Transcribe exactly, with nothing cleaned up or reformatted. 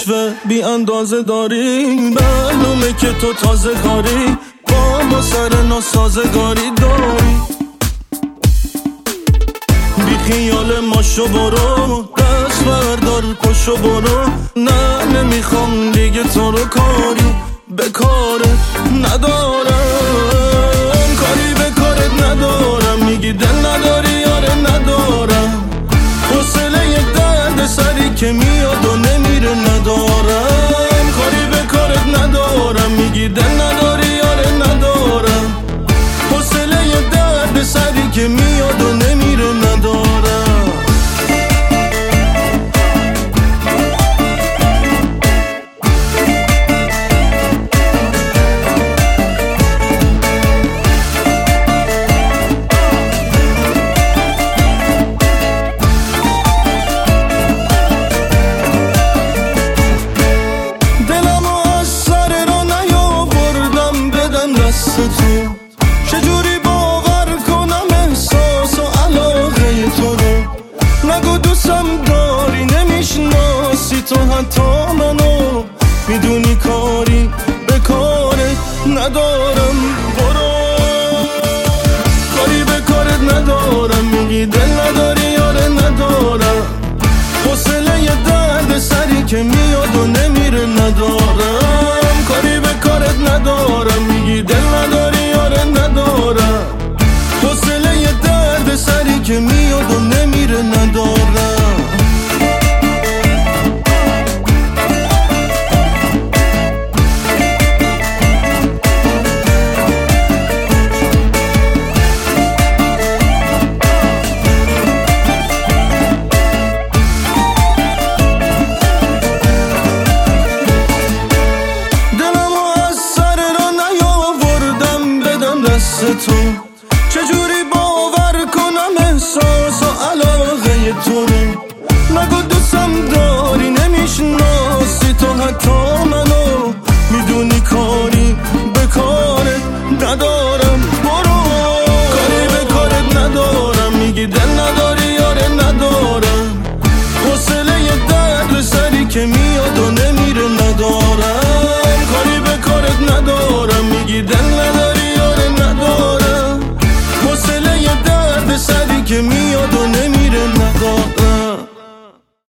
رشوه بی اندازه داری، معلومه که تو تازه کاری، با سر ناسازگاری داری. بی خیال ماشو برو، دست بردار پشو برو، نه نمیخوام دیگه تو رو، کاری به کارت ندارم، کاری به کارت ندارم. میگی دل نداری، یاره ندارم، حوصله یه درد سری که میاد و نمیره ندارم، کاری به کارت ندارم. میگی دل نداری، یاره ندارم، حوصله یه درد سری که میاد و نمیره ندارم. چجوری باور کنم احساس و علاقه تو رو؟ نگو دوستم داری، نمیشناسی تو حتی منو، میدونی کاری به کارت ندارم، برو کاری به کارت ندارم. میگی دل نداری، یاره ندارم، حوصله یه درد سری که میاد و نمیره ندارم، کاری به کارت ندارم. میگی دل نداری، یاره ندارم، حوصله یه درد سری که میاد و نمیره ندارم. تو چجوری باور کنم احساس و علاقه تو رو؟ نگو دوستم داری، نمیشناسی تو حتی منو، میدونی کاری به کارت ندارم، برو کاری به کارت ندارم. میگی دل نداری، یاره ندارم، حوصله یه درد سری که میاد و نمیره ندارم، کاری به کارت ندارم. میگی دل نداری، سری که میاد و نمیره ندارم.